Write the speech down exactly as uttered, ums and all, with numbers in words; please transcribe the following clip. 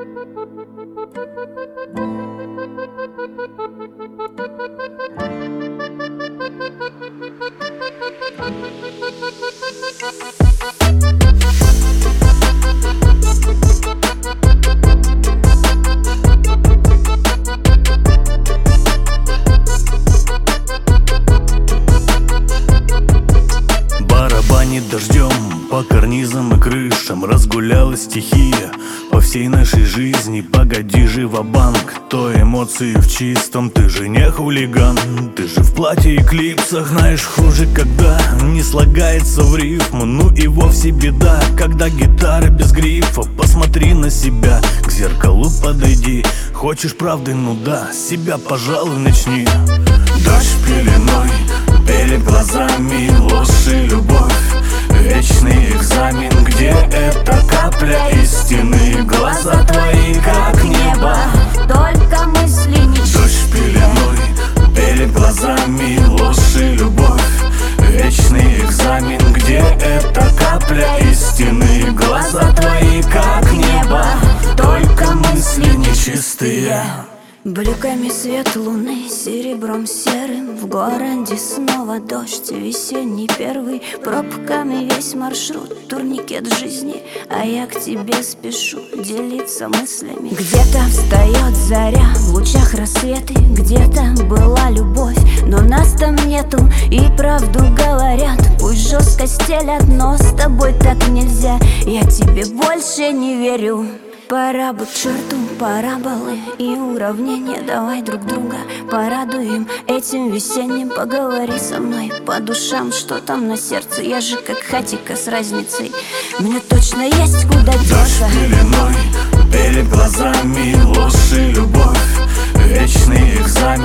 Барабанит дождем по карнизам и крышам, разгулялась стихия по всей нашей жизни. Погоди же ва-банк, то эмоции в чистом. Ты же не хулиган, ты же в платье и клипсах. Знаешь, хуже, когда не слагается в рифму. Ну и вовсе беда, когда гитара без грифа. Посмотри на себя, к зеркалу подойди. Хочешь правды, ну да, с себя, пожалуй, начни. Дождь пеленой перед глазами, ложь и любовь, вечный экзамен. Где эта капля истины? Глаза твои как небо, только мысли не дождь пеленой перед глазами, ложь и любовь, вечный экзамен. Где эта капля истины? Глаза твои как небо, только мысли нечистые. Бликами свет луны, серебром серым. В городе снова дождь, весенний первый. Пробками весь маршрут, турникет жизни. А я к тебе спешу делиться мыслями. Где-то встает заря, в лучах рассветы. Где-то была любовь, но нас там нету. И правду говорят, пусть жестко стелят, но с тобой так нельзя. Я тебе больше не верю. Пора бы к черту параболы и уравнения. Давай друг друга порадуем этим весенним. Поговори со мной по душам, что там на сердце. Я же как хатика с разницей, мне точно есть куда деться. Дождь пеленой перед глазами, ложь и любовь, вечный экзамен.